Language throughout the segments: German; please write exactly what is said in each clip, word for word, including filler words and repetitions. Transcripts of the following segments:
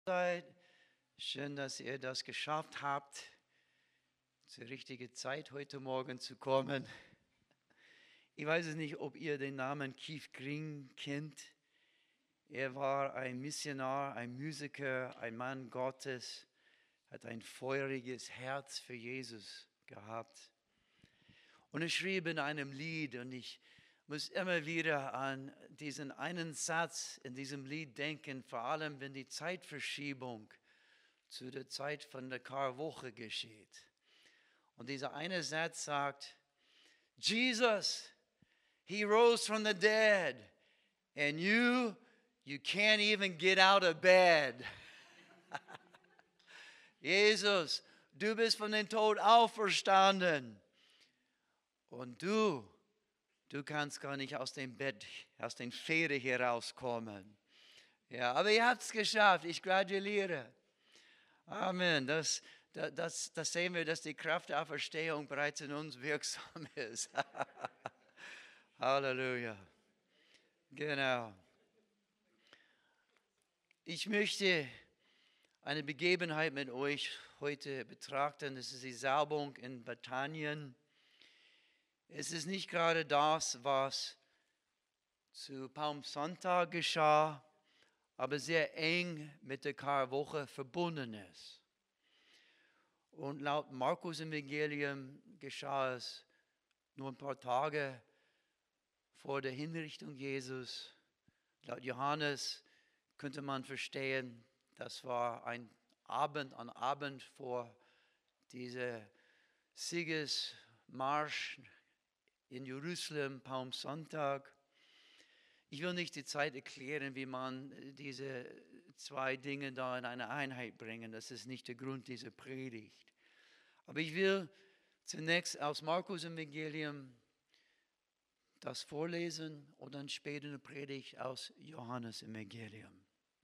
seid. Schön, dass ihr das geschafft habt, zur richtigen Zeit heute Morgen zu kommen. Ich weiß es nicht, ob ihr den Namen Keith Green kennt. Er war ein Missionar, ein Musiker, ein Mann Gottes, hat ein feuriges Herz für Jesus gehabt. Und er schrieb in einem Lied, und ich muss immer wieder an diesen einen Satz in diesem Lied denken, vor allem wenn die Zeitverschiebung zu der Zeit von der Karwoche geschieht. Und dieser eine Satz sagt, Jesus, he rose from the dead, and you, you can't even get out of bed. Jesus, du bist von den Tod auferstanden. Und du, du kannst gar nicht aus dem Bett, aus den Federn herauskommen. Ja, aber ihr habt es geschafft. Ich gratuliere. Amen. Das, das, das, das sehen wir, dass die Kraft der Auferstehung bereits in uns wirksam ist. Halleluja. Genau. Ich möchte eine Begebenheit mit euch heute betrachten. Das ist die Salbung in Bethanien. Es ist nicht gerade das, was zu Palmsonntag geschah, aber sehr eng mit der Karwoche verbunden ist. Und laut Markus Evangelium geschah es nur ein paar Tage vor der Hinrichtung Jesus. Laut Johannes könnte man verstehen, das war ein Abend, ein Abend vor diesem Siegesmarsch in Jerusalem, Palmsonntag. Ich will nicht die Zeit erklären, wie man diese zwei Dinge da in eine Einheit bringen. Das ist nicht der Grund dieser Predigt. Aber ich will zunächst aus Markus Evangelium das vorlesen und dann später eine Predigt aus Johannes Evangelium.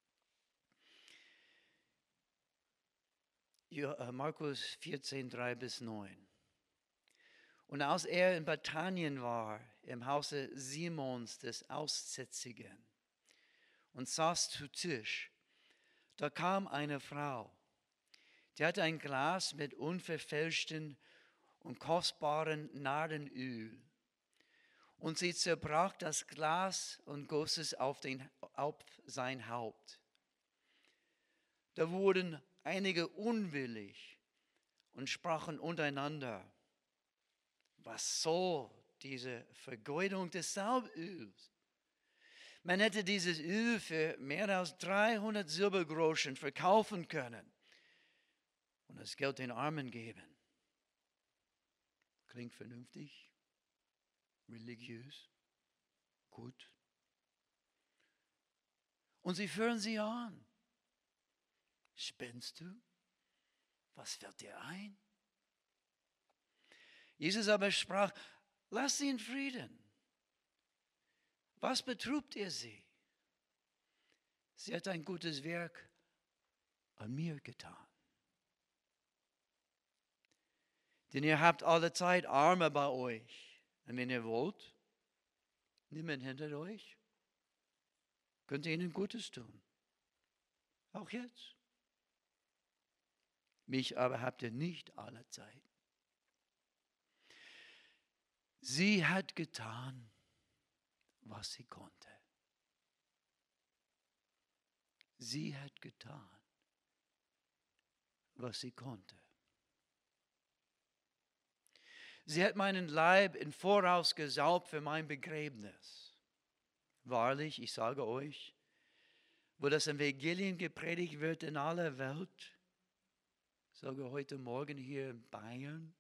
Markus vierzehn, drei bis neun. Und als er in Bethanien war, im Hause Simons des Aussätzigen, und saß zu Tisch, da kam eine Frau, die hatte ein Glas mit unverfälschten und kostbaren Nardenöl. Und sie zerbrach das Glas und goss es auf, den, auf sein Haupt. Da wurden einige unwillig und sprachen untereinander, was soll diese Vergeudung des Salböls? Man hätte dieses Öl für mehr als dreihundert Silbergroschen verkaufen können und das Geld den Armen geben. Klingt vernünftig, religiös, gut. Und sie führen sie an. Spinnst du? Was fällt dir ein? Jesus aber sprach, lasst sie in Frieden. Was betrübt ihr sie? Sie hat ein gutes Werk an mir getan. Denn ihr habt alle Zeit Arme bei euch. Und wenn ihr wollt, niemand hinter euch, könnt ihr ihnen Gutes tun. Auch jetzt. Mich aber habt ihr nicht alle Zeit. Sie hat getan, was sie konnte. Sie hat getan, was sie konnte. Sie hat meinen Leib im Voraus gesaubt für mein Begräbnis. Wahrlich, ich sage euch, wo das Evangelium gepredigt wird in aller Welt, sage heute Morgen hier in Bayern,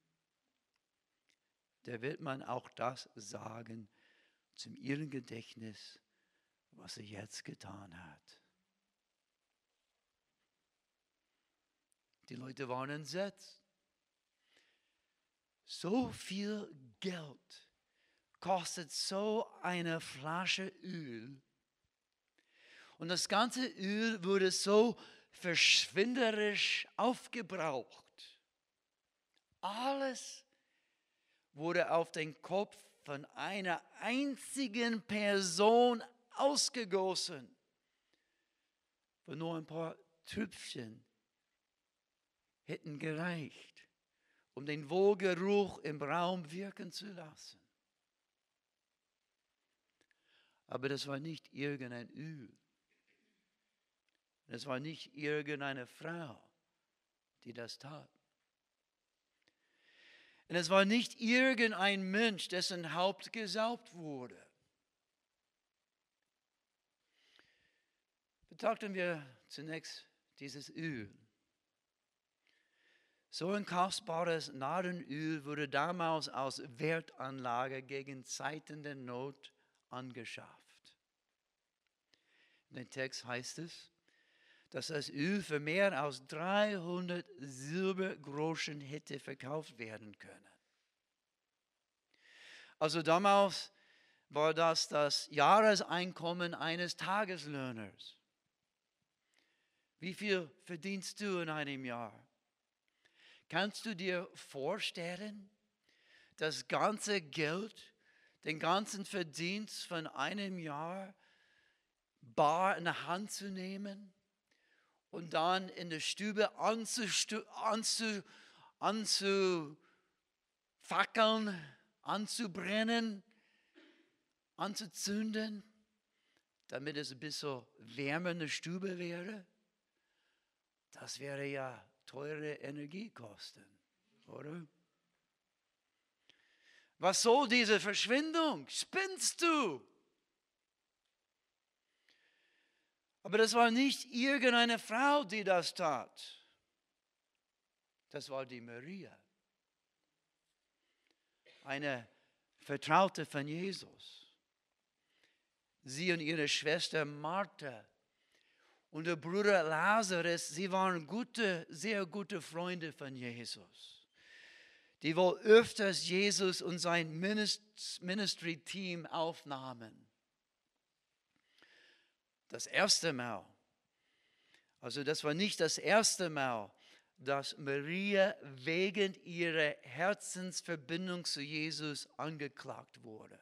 da wird man auch das sagen zum ihrem Gedächtnis, was sie jetzt getan hat. Die Leute waren entsetzt. So viel Geld kostet so eine Flasche Öl. Und das ganze Öl wurde so verschwenderisch aufgebraucht. Alles wurde auf den Kopf von einer einzigen Person ausgegossen. Für nur ein paar Trüpfchen hätten gereicht, um den Wohlgeruch im Raum wirken zu lassen. Aber das war nicht irgendein Öl. Das war nicht irgendeine Frau, die das tat. Und es war nicht irgendein Mensch, dessen Haupt gesaugt wurde. Betrachten wir zunächst dieses Öl. So ein kostbares Nadenöl wurde damals als Wertanlage gegen Zeiten der Not angeschafft. In dem Text heißt es, dass das Öl für mehr als dreihundert Silbergroschen hätte verkauft werden können. Also damals war das das Jahreseinkommen eines Tageslöhners. Wie viel verdienst du in einem Jahr? Kannst du dir vorstellen, das ganze Geld, den ganzen Verdienst von einem Jahr bar in der Hand zu nehmen und dann in der Stube anzufackeln, anzu, anzu anzubrennen, anzuzünden, damit es ein bisschen wärmer in der Stube wäre? Das wäre ja teure Energiekosten, oder? Was soll diese Verschwendung? Spinnst du? Aber das war nicht irgendeine Frau, die das tat. Das war die Maria, eine Vertraute von Jesus. Sie und ihre Schwester Martha und der Bruder Lazarus, sie waren gute, sehr gute Freunde von Jesus, die wohl öfters Jesus und sein Ministry-Team aufnahmen. Das erste Mal, also das war nicht das erste Mal, dass Maria wegen ihrer Herzensverbindung zu Jesus angeklagt wurde.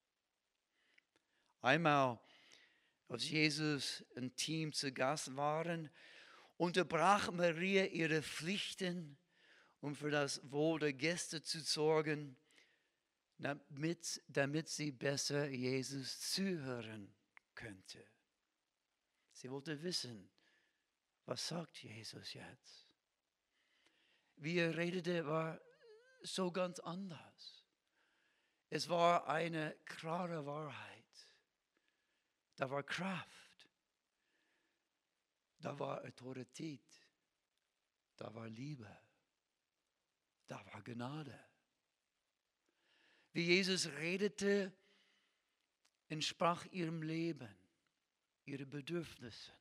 Einmal, als Jesus und Team zu Gast waren, unterbrach Maria ihre Pflichten, um für das Wohl der Gäste zu sorgen, damit, damit sie besser Jesus zuhören könnte. Sie wollte wissen, was sagt Jesus jetzt? Wie er redete, war so ganz anders. Es war eine klare Wahrheit. Da war Kraft. Da war Autorität. Da war Liebe. Da war Gnade. Wie Jesus redete, entsprach ihrem Leben, ihren Bedürfnissen.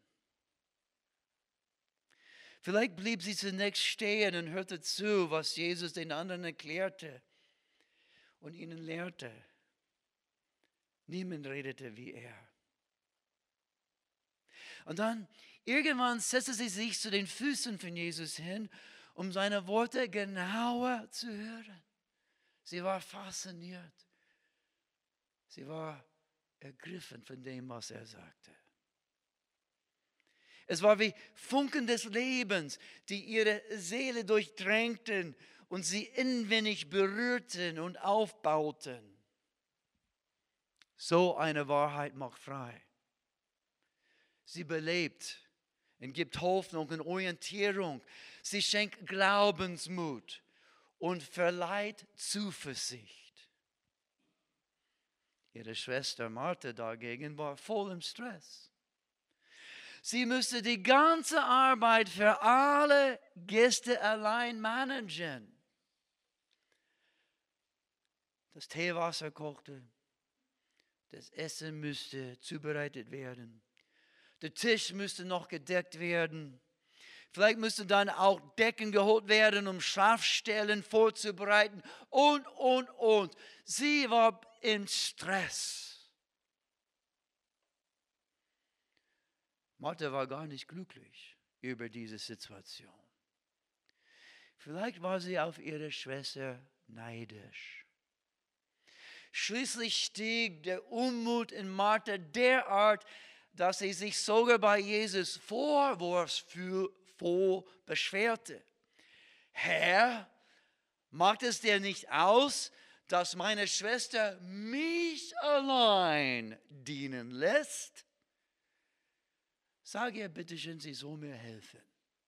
Vielleicht blieb sie zunächst stehen und hörte zu, was Jesus den anderen erklärte und ihnen lehrte. Niemand redete wie er. Und dann irgendwann setzte sie sich zu den Füßen von Jesus hin, um seine Worte genauer zu hören. Sie war fasziniert. Sie war ergriffen von dem, was er sagte. Es war wie Funken des Lebens, die ihre Seele durchdrängten und sie inwendig berührten und aufbauten. So eine Wahrheit macht frei. Sie belebt und gibt Hoffnung und Orientierung. Sie schenkt Glaubensmut und verleiht Zuversicht. Ihre Schwester Martha dagegen war voll im Stress. Sie müsste die ganze Arbeit für alle Gäste allein managen. Das Teewasser kochte, das Essen müsste zubereitet werden, der Tisch müsste noch gedeckt werden. Vielleicht müssten dann auch Decken geholt werden, um Schlafstellen vorzubereiten und, und, und. Sie war im Stress. Martha war gar nicht glücklich über diese Situation. Vielleicht war sie auf ihre Schwester neidisch. Schließlich stieg der Unmut in Martha derart, dass er sich sogar bei Jesus vorwurfsvoll beschwerte. Herr, macht es dir nicht aus, dass meine Schwester mich allein dienen lässt? Sag ihr bitte schön, sie soll mir helfen.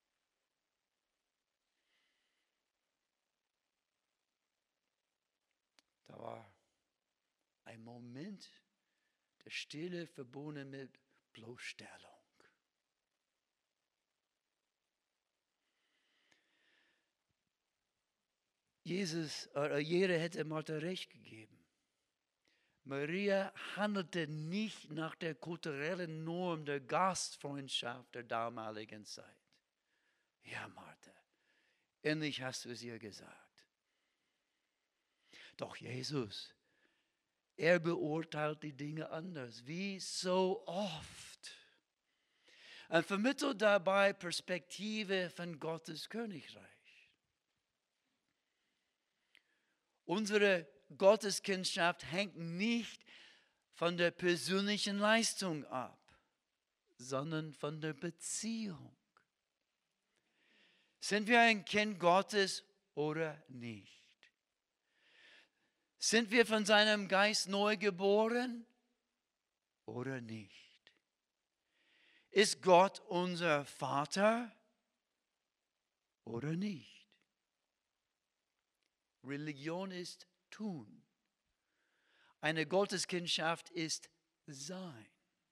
Da war ein Moment der Stille verbunden mit Bloßstellung. Jesus, oder jeder hätte Martha recht gegeben. Maria handelte nicht nach der kulturellen Norm der Gastfreundschaft der damaligen Zeit. Ja, Martha, endlich hast du es ihr gesagt. Doch Jesus, er beurteilt die Dinge anders, wie so oft. Und vermittelt dabei Perspektive von Gottes Königreich. Unsere Gotteskindschaft hängt nicht von der persönlichen Leistung ab, sondern von der Beziehung. Sind wir ein Kind Gottes oder nicht? Sind wir von seinem Geist neu geboren oder nicht? Ist Gott unser Vater oder nicht? Religion ist tun. Eine Gotteskindschaft ist sein.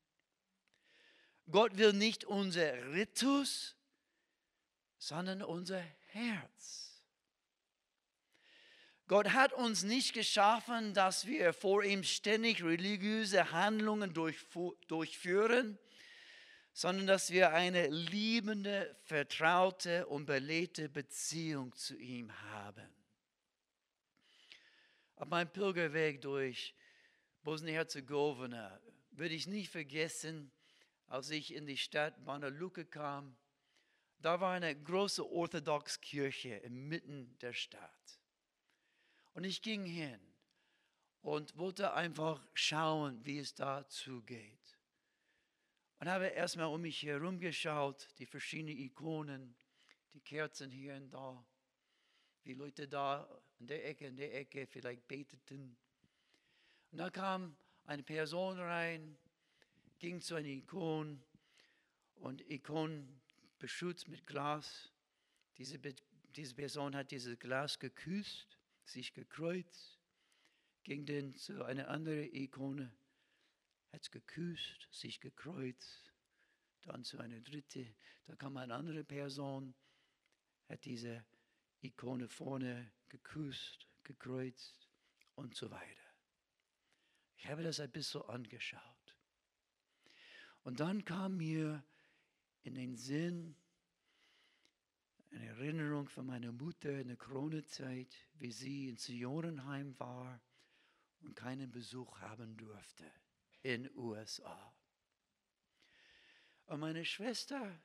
Gott will nicht unser Ritus, sondern unser Herz. Gott hat uns nicht geschaffen, dass wir vor ihm ständig religiöse Handlungen durchführen, sondern dass wir eine liebende, vertraute und belebte Beziehung zu ihm haben. Auf meinem Pilgerweg durch Bosnien-Herzegowina würde ich nie vergessen, als ich in die Stadt Banja Luka kam. Da war eine große Orthodox-Kirche inmitten der Stadt. Und ich ging hin und wollte einfach schauen, wie es da zugeht. Und habe erstmal um mich herum geschaut, die verschiedenen Ikonen, die Kerzen hier und da, wie Leute da in der Ecke, in der Ecke vielleicht beteten. Und da kam eine Person rein, ging zu einer Ikon und Ikon beschützt mit Glas. Diese, diese Person hat dieses Glas geküsst, sich gekreuzt, ging dann zu einer anderen Ikone, hat es geküsst, sich gekreuzt, dann zu einer dritten, da kam eine andere Person, hat diese Ikone vorne geküsst, gekreuzt und so weiter. Ich habe das ein bisschen angeschaut. Und dann kam mir in den Sinn eine Erinnerung von meiner Mutter in der Corona-Zeit, wie sie in Seniorenheim war und keinen Besuch haben durfte in den U S A. Und meine Schwester,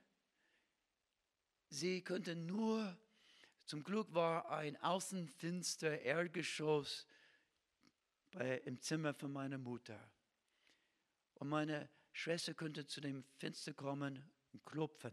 sie konnte nur, zum Glück war ein Außenfenster, Erdgeschoss bei, im Zimmer von meiner Mutter. Und meine Schwester konnte zu dem Fenster kommen und klopfen,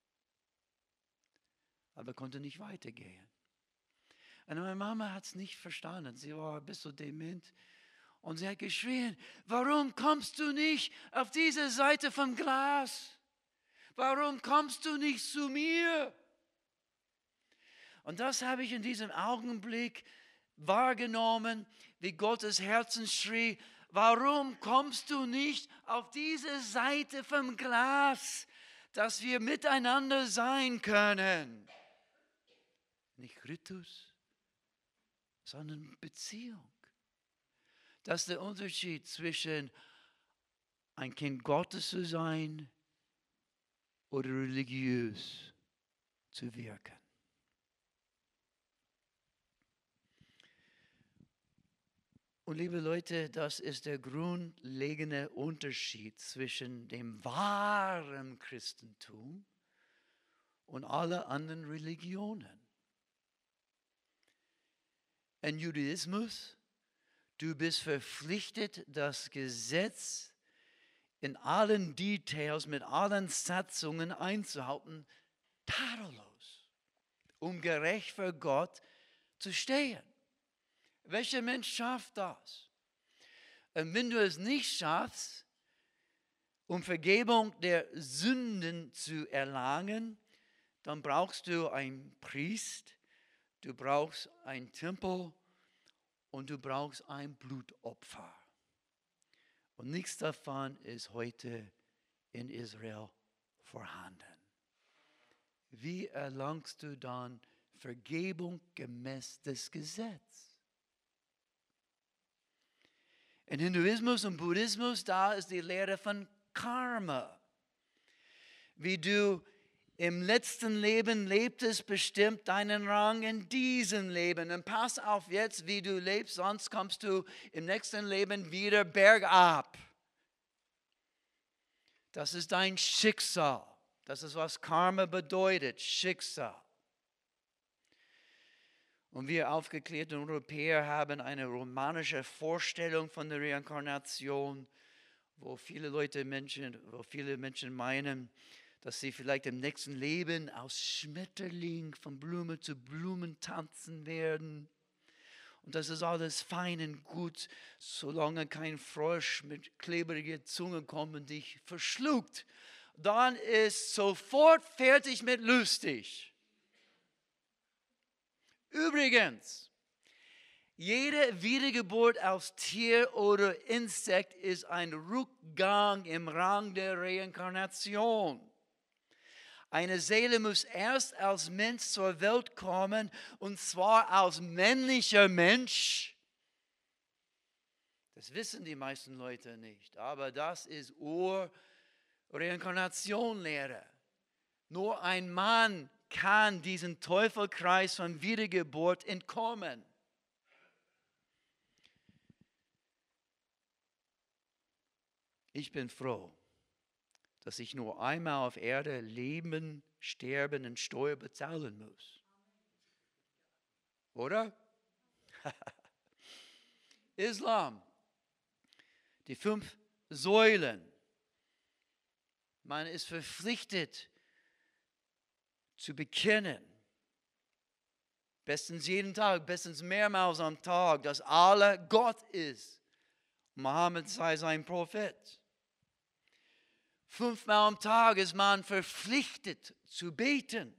aber konnte nicht weitergehen. Und meine Mama hat es nicht verstanden. Sie war ein bisschen dement. Und sie hat geschrien, warum kommst du nicht auf diese Seite vom Glas? Warum kommst du nicht zu mir? Und das habe ich in diesem Augenblick wahrgenommen, wie Gottes Herzen schrie, warum kommst du nicht auf diese Seite vom Glas, dass wir miteinander sein können? Nicht Ritus, sondern Beziehung. Das ist der Unterschied zwischen ein Kind Gottes zu sein oder religiös zu wirken. Und liebe Leute, das ist der grundlegende Unterschied zwischen dem wahren Christentum und allen anderen Religionen. Im Judaismus, du bist verpflichtet, das Gesetz in allen Details, mit allen Satzungen einzuhalten, tadellos, um gerecht vor Gott zu stehen. Welcher Mensch schafft das? Und wenn du es nicht schaffst, um Vergebung der Sünden zu erlangen, dann brauchst du einen Priester, du brauchst einen Tempel und du brauchst ein Blutopfer. Und nichts davon ist heute in Israel vorhanden. Wie erlangst du dann Vergebung gemäß des Gesetzes? In Hinduismus und Buddhismus, da ist die Lehre von Karma. Wie du im letzten Leben lebtest, bestimmt deinen Rang in diesem Leben. Und pass auf jetzt, wie du lebst, sonst kommst du im nächsten Leben wieder bergab. Das ist dein Schicksal. Das ist, was Karma bedeutet, Schicksal. Und wir aufgeklärten Europäer haben eine romanische Vorstellung von der Reinkarnation, wo viele Leute Menschen, wo viele Menschen meinen, dass sie vielleicht im nächsten Leben aus Schmetterling von Blume zu Blumen tanzen werden. Und das ist alles fein und gut, solange kein Frosch mit klebriger Zunge kommt und dich verschluckt. Dann ist sofort fertig mit lustig. Übrigens, jede Wiedergeburt aus Tier oder Insekt ist ein Rückgang im Rang der Reinkarnation. Eine Seele muss erst als Mensch zur Welt kommen, und zwar als männlicher Mensch. Das wissen die meisten Leute nicht, aber das ist Ur-Reinkarnation-Lehre. Nur ein Mann kann diesen Teufelskreis von Wiedergeburt entkommen. Ich bin froh, dass ich nur einmal auf Erde leben, sterben und Steuer bezahlen muss. Oder? Islam, die fünf Säulen. Man ist verpflichtet zu bekennen, bestens jeden Tag, bestens mehrmals am Tag, dass Allah Gott ist. Mohammed sei sein Prophet. Fünfmal am Tag ist man verpflichtet zu beten.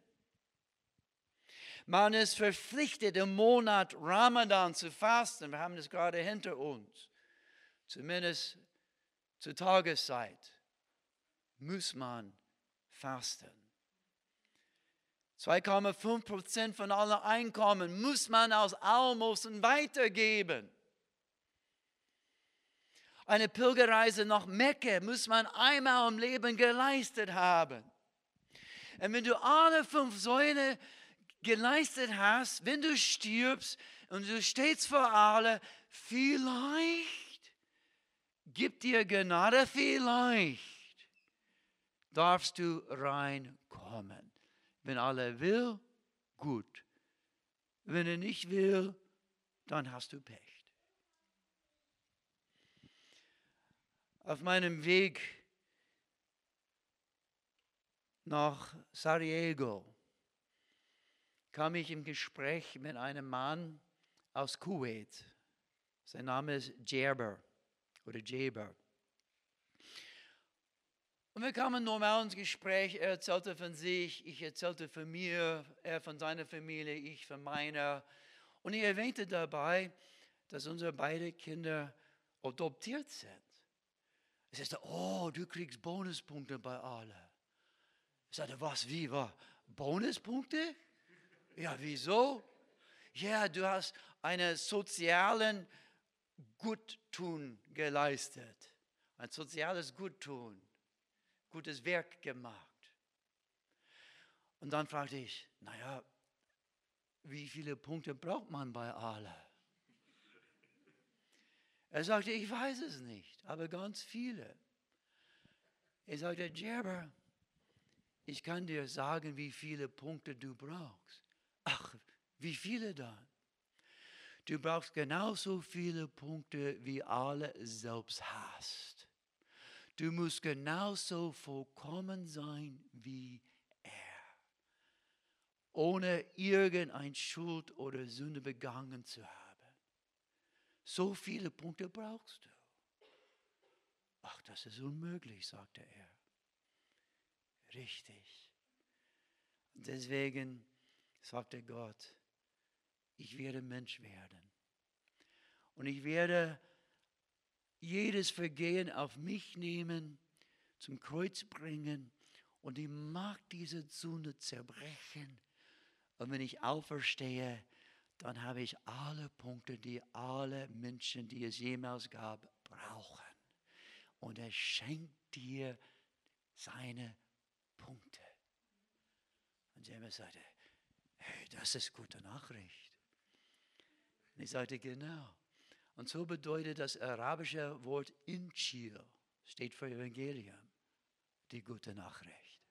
Man ist verpflichtet, im Monat Ramadan zu fasten. Wir haben das gerade hinter uns. Zumindest zur Tageszeit muss man fasten. zwei Komma fünf Prozent von allen Einkommen muss man aus Almosen weitergeben. Eine Pilgerreise nach Mekka muss man einmal im Leben geleistet haben. Und wenn du alle fünf Säulen geleistet hast, wenn du stirbst und du stehst vor alle, vielleicht gibt dir Gnade, vielleicht darfst du reinkommen. Wenn Allah will, gut. Wenn er nicht will, dann hast du Pech. Auf meinem Weg nach Sarajevo kam ich im Gespräch mit einem Mann aus Kuwait. Sein Name ist Jaber oder Jaber. Und wir kamen normal ins Gespräch. Er erzählte von sich, ich erzählte von mir, er von seiner Familie, ich von meiner. Und ich erwähnte dabei, dass unsere beiden Kinder adoptiert sind. Er sagte, oh, du kriegst Bonuspunkte bei Allah. Ich sagte, was, wie, was? Bonuspunkte? Ja, wieso? Ja, du hast einen sozialen Guttun geleistet. Ein soziales Guttun. Gutes Werk gemacht. Und dann fragte ich, naja, wie viele Punkte braucht man bei Allah? Er sagte, ich weiß es nicht, aber ganz viele. Er sagte, Jaber, ich kann dir sagen, wie viele Punkte du brauchst. Ach, wie viele dann? Du brauchst genauso viele Punkte, wie Allah selbst hast. Du musst genauso vollkommen sein wie er. Ohne irgendeine Schuld oder Sünde begangen zu haben. So viele Punkte brauchst du. Ach, das ist unmöglich, sagte er. Richtig. Deswegen sagte Gott, ich werde Mensch werden. Und ich werde jedes Vergehen auf mich nehmen, zum Kreuz bringen und die Macht dieser Sünde zerbrechen. Und wenn ich auferstehe, dann habe ich alle Punkte, die alle Menschen, die es jemals gab, brauchen. Und er schenkt dir seine Punkte. Und James sagte, hey, das ist gute Nachricht. Und ich sagte, genau. Und so bedeutet das arabische Wort Injil, steht für Evangelium, die gute Nachricht.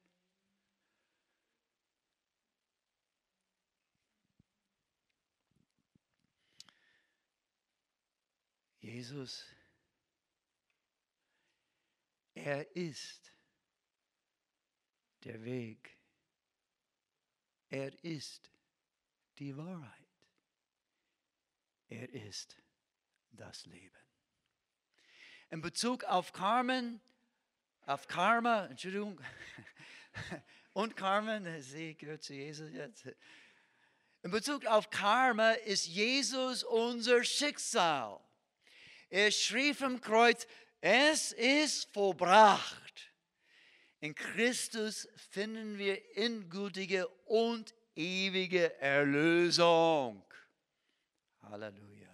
Jesus, er ist der Weg. Er ist die Wahrheit. Er ist das Leben. In Bezug auf Carmen, auf Karma, Entschuldigung, und Carmen, sie gehört zu Jesus jetzt. In Bezug auf Karma ist Jesus unser Schicksal. Er schrieb am Kreuz, es ist vollbracht. In Christus finden wir endgültige und ewige Erlösung. Halleluja.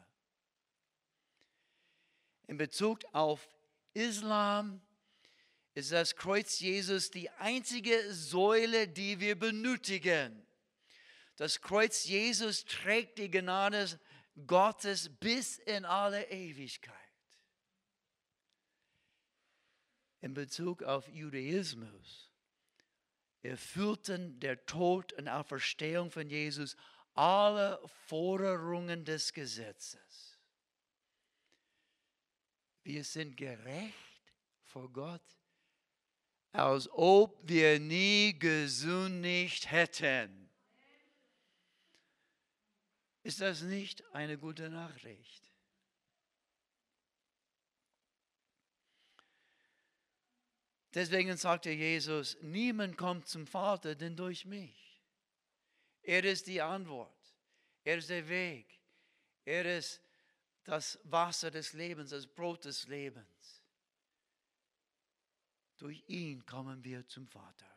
In Bezug auf Islam ist das Kreuz Jesus die einzige Säule, die wir benötigen. Das Kreuz Jesus trägt die Gnade Gottes bis in alle Ewigkeit. In Bezug auf Judaismus erfüllten der Tod und Auferstehung von Jesus alle Forderungen des Gesetzes. Wir sind gerecht vor Gott, als ob wir nie gesündigt hätten. Ist das nicht eine gute Nachricht? Deswegen sagte Jesus, niemand kommt zum Vater, denn durch mich. Er ist die Antwort. Er ist der Weg. Er ist das Wasser des Lebens, das Brot des Lebens. Durch ihn kommen wir zum Vater.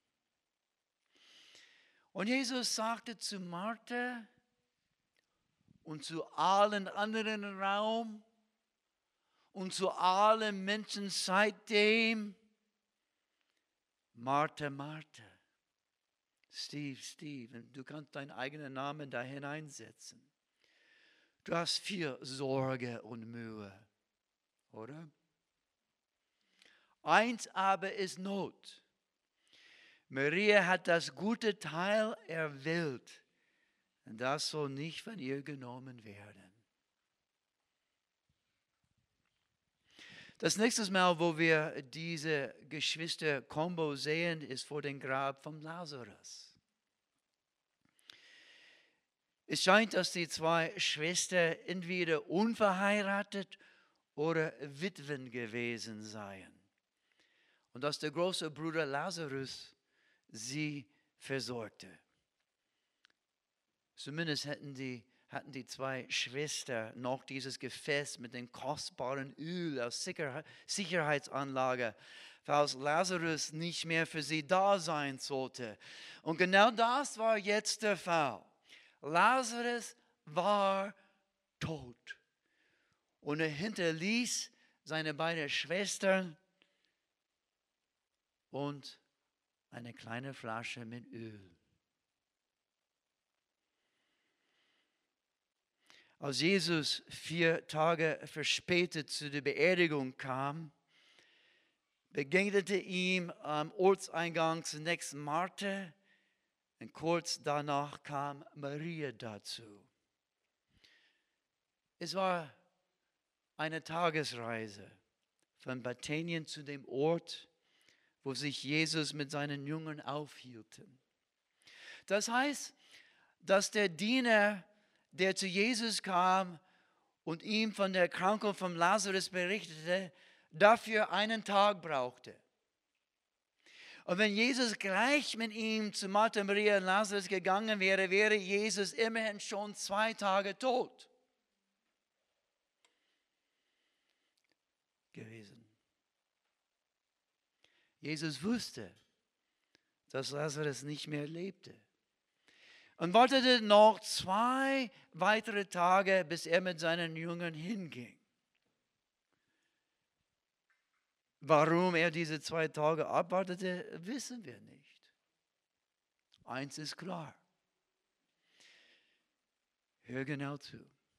Und Jesus sagte zu Martha und zu allen anderen im Raum und zu allen Menschen seitdem, Martha, Martha, Steve, Steve, du kannst deinen eigenen Namen da hineinsetzen. Du hast viel Sorge und Mühe, oder? Eins aber ist Not. Maria hat das gute Teil erwählt, und das soll nicht von ihr genommen werden. Das nächste Mal, wo wir diese Geschwister-Kombo sehen, ist vor dem Grab von Lazarus. Es scheint, dass die zwei Schwestern entweder unverheiratet oder Witwen gewesen seien. Und dass der große Bruder Lazarus sie versorgte. Zumindest hätten die, hatten die zwei Schwestern noch dieses Gefäß mit dem kostbaren Öl als Sicherheit, Sicherheitsanlage, falls Lazarus nicht mehr für sie da sein sollte. Und genau das war jetzt der Fall. Lazarus war tot. Und er hinterließ seine beiden Schwestern und eine kleine Flasche mit Öl. Als Jesus vier Tage verspätet zu der Beerdigung kam, begegnete ihm am Ortseingang zunächst Martha und kurz danach kam Maria dazu. Es war eine Tagesreise von Bethanien zu dem Ort, wo sich Jesus mit seinen Jüngern aufhielten. Das heißt, dass der Diener, der zu Jesus kam und ihm von der Krankheit von Lazarus berichtete, dafür einen Tag brauchte. Und wenn Jesus gleich mit ihm zu Martha, Maria und Lazarus gegangen wäre, wäre Jesus immerhin schon zwei Tage tot gewesen. Jesus wusste, dass Lazarus nicht mehr lebte und wartete noch zwei weitere Tage, bis er mit seinen Jüngern hinging. Warum er diese zwei Tage abwartete, wissen wir nicht. Eins ist klar. Hör genau zu.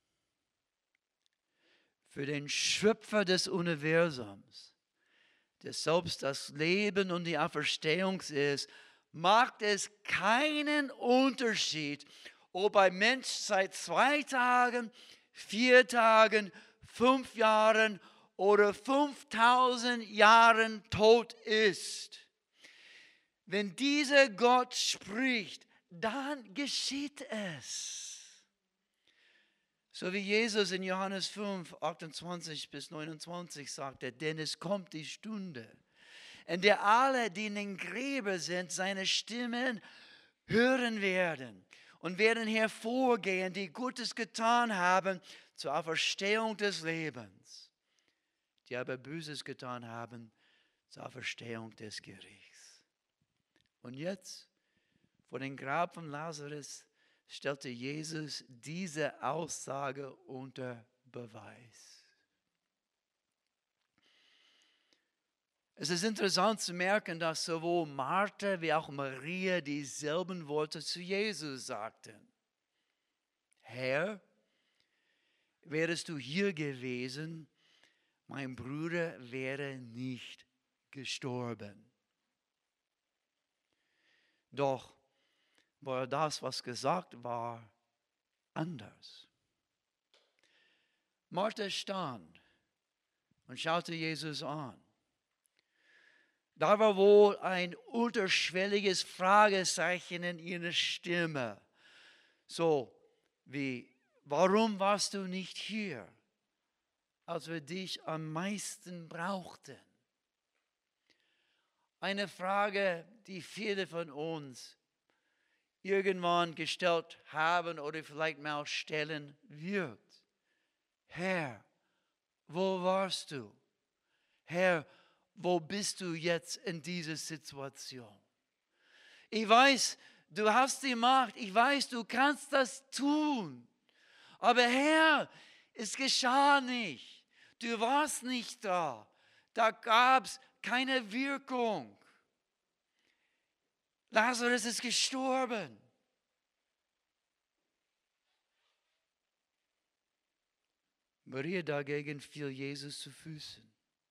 Für den Schöpfer des Universums, der selbst das Leben und die Auferstehung ist, macht es keinen Unterschied, ob ein Mensch seit zwei Tagen, vier Tagen, fünf Jahren oder fünftausend Jahren tot ist. Wenn dieser Gott spricht, dann geschieht es. So wie Jesus in Johannes fünf, achtundzwanzig bis neunundzwanzig sagte, denn es kommt die Stunde, in der alle, die in den Gräbern sind, seine Stimmen hören werden und werden hervorgehen, die Gutes getan haben zur Auferstehung des Lebens, die aber Böses getan haben zur Auferstehung des Gerichts. Und jetzt, vor dem Grab von Lazarus, stellte Jesus diese Aussage unter Beweis. Es ist interessant zu merken, dass sowohl Martha wie auch Maria dieselben Worte zu Jesus sagten. Herr, wärest du hier gewesen, mein Bruder wäre nicht gestorben. Doch war das, was gesagt war, anders. Martha stand und schaute Jesus an. Da war wohl ein unterschwelliges Fragezeichen in ihrer Stimme. So wie, warum warst du nicht hier, als wir dich am meisten brauchten? Eine Frage, die viele von uns irgendwann gestellt haben oder vielleicht mal stellen wird. Herr, wo warst du? Herr, wo bist du jetzt in dieser Situation? Ich weiß, du hast die Macht. Ich weiß, du kannst das tun. Aber Herr, es geschah nicht. Du warst nicht da. Da gab es keine Wirkung. Lazarus ist gestorben. Maria dagegen fiel Jesus zu Füßen.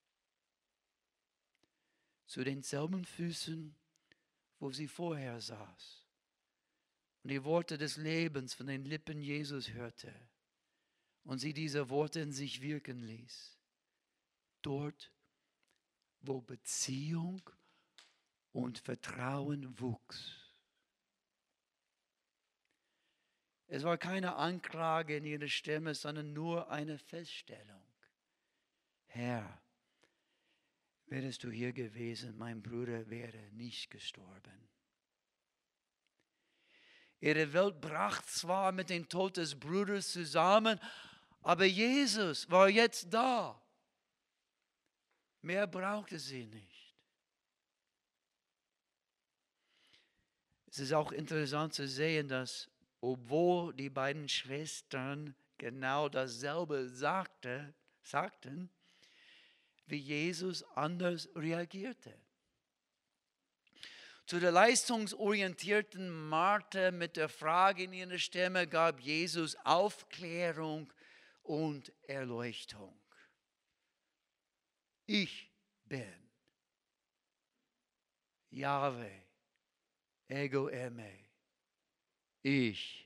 Zu denselben Füßen, wo sie vorher saß und die Worte des Lebens von den Lippen Jesus hörte und sie diese Worte in sich wirken ließ. Dort, wo Beziehung und Vertrauen wuchs. Es war keine Anklage in ihrer Stimme, sondern nur eine Feststellung. Herr, wärest du hier gewesen, mein Bruder wäre nicht gestorben. Ihre Welt brach zwar mit dem Tod des Bruders zusammen, aber Jesus war jetzt da. Mehr brauchte sie nicht. Es ist auch interessant zu sehen, dass obwohl die beiden Schwestern genau dasselbe sagte, sagten, wie Jesus anders reagierte. Zu der leistungsorientierten Martha mit der Frage in ihrer Stimme gab Jesus Aufklärung und Erleuchtung. Ich bin Yahweh, Ego Eme. Ich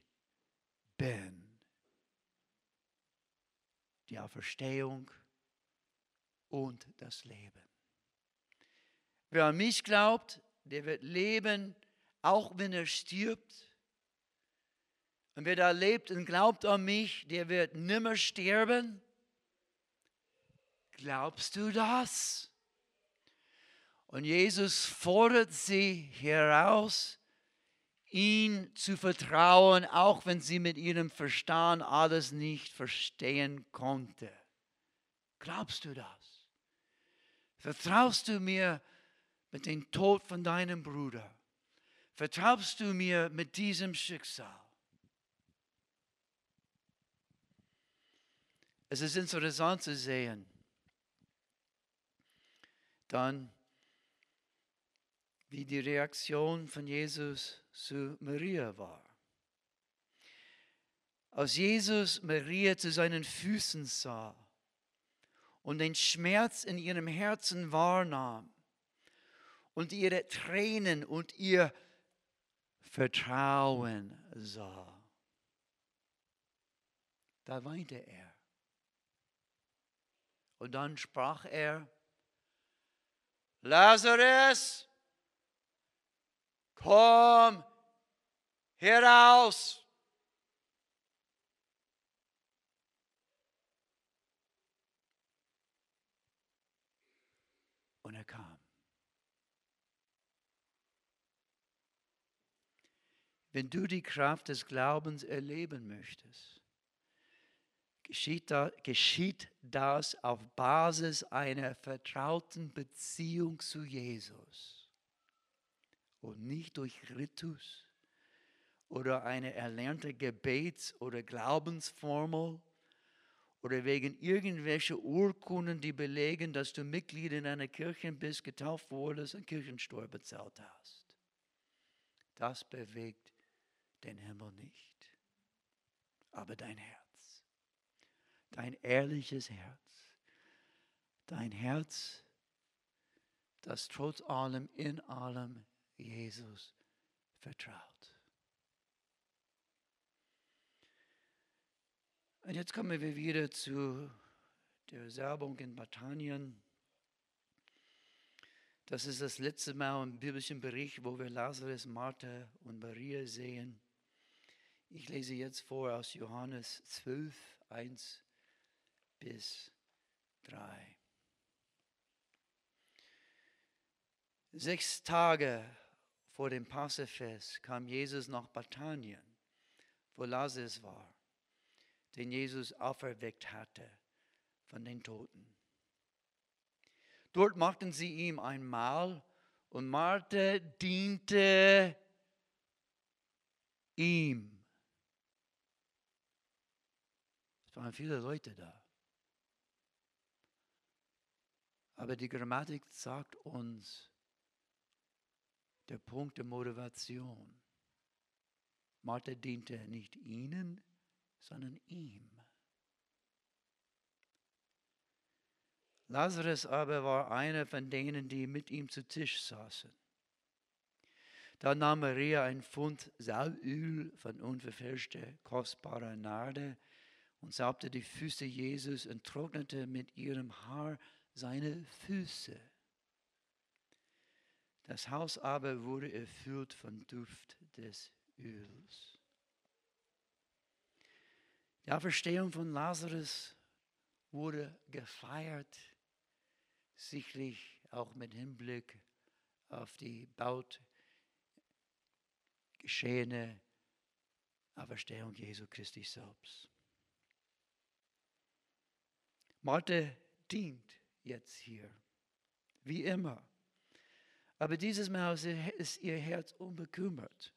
bin die Auferstehung und das Leben. Wer an mich glaubt, der wird leben, auch wenn er stirbt. Und wer da lebt und glaubt an mich, der wird nimmer sterben. Glaubst du das? Und Jesus fordert sie heraus, ihn zu vertrauen, auch wenn sie mit ihrem Verstand alles nicht verstehen konnte. Glaubst du das? Vertraust du mir mit dem Tod von deinem Bruder? Vertraust du mir mit diesem Schicksal? Es ist interessant zu sehen, dann, wie die Reaktion von Jesus zu Maria war. Als Jesus Maria zu seinen Füßen sah und den Schmerz in ihrem Herzen wahrnahm und ihre Tränen und ihr Vertrauen sah, da weinte er. Und dann sprach er: Lazarus, komm heraus. Und er kam. Wenn du die Kraft des Glaubens erleben möchtest, geschieht das, geschieht das auf Basis einer vertrauten Beziehung zu Jesus und nicht durch Ritus oder eine erlernte Gebets- oder Glaubensformel oder wegen irgendwelcher Urkunden, die belegen, dass du Mitglied in einer Kirche bist, getauft wurdest und Kirchensteuer bezahlt hast. Das bewegt den Himmel nicht, aber dein Herz, dein ehrliches Herz, dein Herz, das trotz allem, in allem Jesus vertraut. Und jetzt kommen wir wieder zu der Salbung in Bethanien. Das ist das letzte Mal im biblischen Bericht, wo wir Lazarus, Martha und Maria sehen. Ich lese jetzt vor aus Johannes zwölf, eins bis drei. Sechs Tage vor dem Passafest kam Jesus nach Bethanien, wo Lazarus war, den Jesus auferweckt hatte von den Toten. Dort machten sie ihm ein Mahl und Martha diente ihm. Es waren viele Leute da. Aber die Grammatik sagt uns der Punkt der Motivation. Martha diente nicht ihnen, sondern ihm. Lazarus aber war einer von denen, die mit ihm zu Tisch saßen. Da nahm Maria ein Pfund Salböl von unverfälschter, kostbarer Narde und salbte die Füße Jesus und trocknete mit ihrem Haar seine Füße. Das Haus aber wurde erfüllt vom Duft des Öls. Die Auferstehung von Lazarus wurde gefeiert, sicherlich auch mit Hinblick auf die bald geschehene Auferstehung Jesu Christi selbst. Martha dient jetzt hier, wie immer. Aber dieses Mal ist ihr Herz unbekümmert.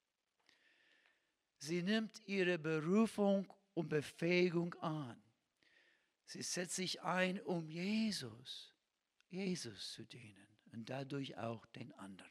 Sie nimmt ihre Berufung und Befähigung an. Sie setzt sich ein, um Jesus, Jesus zu dienen und dadurch auch den anderen.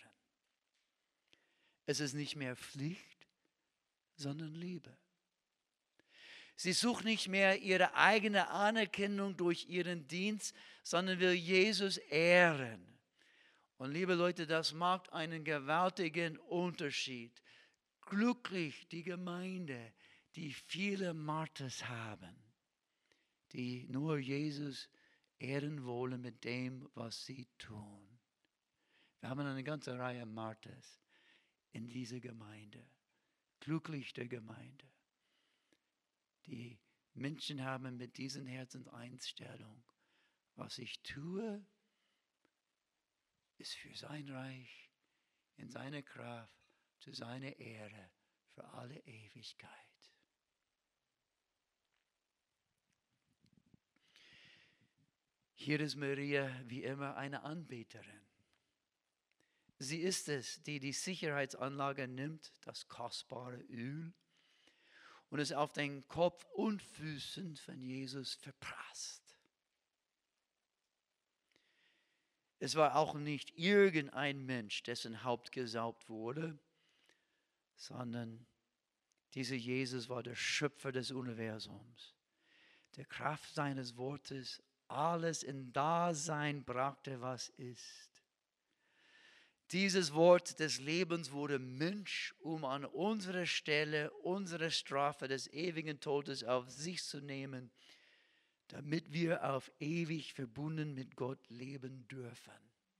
Es ist nicht mehr Pflicht, sondern Liebe. Sie sucht nicht mehr ihre eigene Anerkennung durch ihren Dienst, sondern will Jesus ehren. Und liebe Leute, das macht einen gewaltigen Unterschied. Glücklich die Gemeinde, die viele Marthas haben, die nur Jesus ehren wollen mit dem, was sie tun. Wir haben eine ganze Reihe Marthas in dieser Gemeinde, glücklichste Gemeinde. Die Menschen haben mit diesen Herzenseinstellung, was ich tue, ist für sein Reich, in seiner Kraft, zu seiner Ehre, für alle Ewigkeit. Hier ist Maria wie immer eine Anbeterin. Sie ist es, die die Sicherheitsanlage nimmt, das kostbare Öl, und es auf den Kopf und Füßen von Jesus verprasst. Es war auch nicht irgendein Mensch, dessen Haupt gesaugt wurde, sondern dieser Jesus war der Schöpfer des Universums, der Kraft seines Wortes alles in Dasein brachte, was ist. Dieses Wort des Lebens wurde Mensch, um an unserer Stelle unsere Strafe des ewigen Todes auf sich zu nehmen, damit wir auf ewig verbunden mit Gott leben dürfen.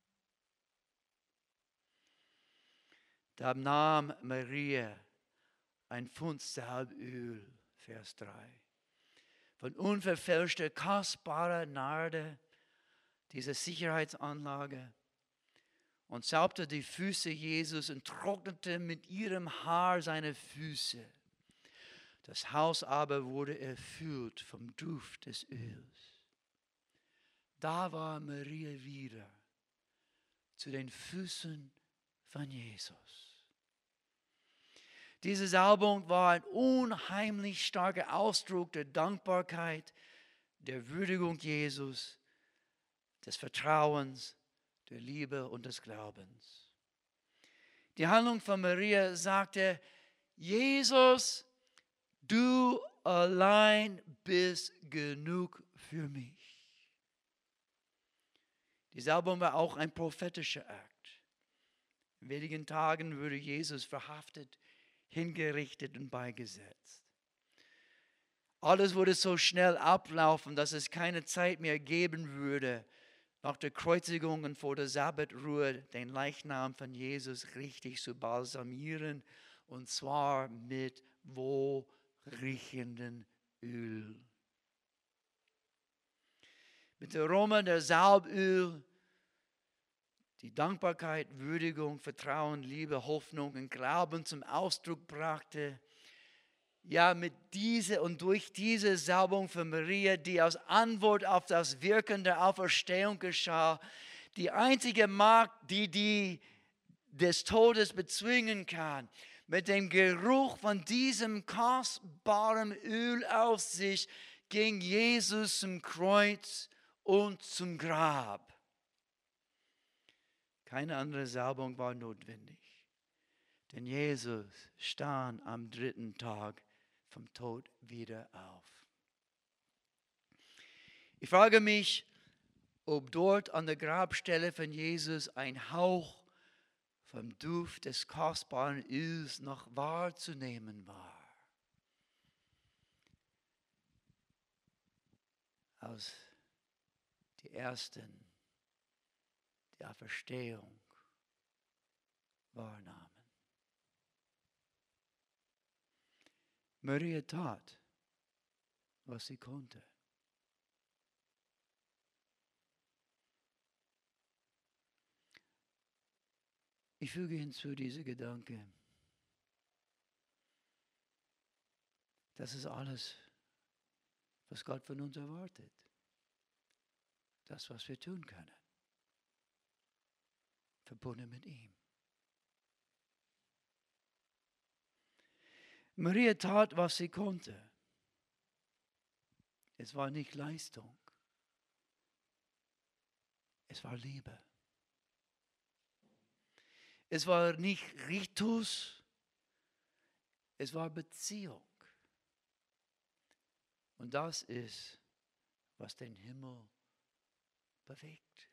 Da nahm Maria ein Pfund Salböl, Vers drei, von unverfälschter, kostbarer Narde, diese Sicherheitsanlage, und salbte die Füße Jesus und trocknete mit ihrem Haar seine Füße. Das Haus aber wurde erfüllt vom Duft des Öls. Da war Maria wieder zu den Füßen von Jesus. Diese Salbung war ein unheimlich starker Ausdruck der Dankbarkeit, der Würdigung Jesus, des Vertrauens, der Liebe und des Glaubens. Die Handlung von Maria sagte: Jesus, du allein bist genug für mich. Die Salbung war auch ein prophetischer Akt. In wenigen Tagen würde Jesus verhaftet, hingerichtet und beigesetzt. Alles würde so schnell ablaufen, dass es keine Zeit mehr geben würde, nach der Kreuzigung und vor der Sabbatruhe den Leichnam von Jesus richtig zu balsamieren, und zwar mit wohlriechendem Öl. Mit der Aroma der Salböl, die Dankbarkeit, Würdigung, Vertrauen, Liebe, Hoffnung und Glauben zum Ausdruck brachte. Ja, mit dieser und durch diese Salbung von Maria, die als Antwort auf das Wirken der Auferstehung geschah, die einzige Macht, die die des Todes bezwingen kann, mit dem Geruch von diesem kostbaren Öl auf sich, ging Jesus zum Kreuz und zum Grab. Keine andere Salbung war notwendig, denn Jesus stand am dritten Tag vom Tod wieder auf. Ich frage mich, ob dort an der Grabstelle von Jesus ein Hauch vom Duft des kostbaren Öls noch wahrzunehmen war. Als die Ersten die Auferstehung wahrnahmen. Maria tat, was sie konnte. Ich füge hinzu diese Gedanke. Das ist alles, was Gott von uns erwartet. Das, was wir tun können. Verbunden mit ihm. Maria tat, was sie konnte. Es war nicht Leistung. Es war Liebe. Es war nicht Ritus. Es war Beziehung. Und das ist, was den Himmel bewegt.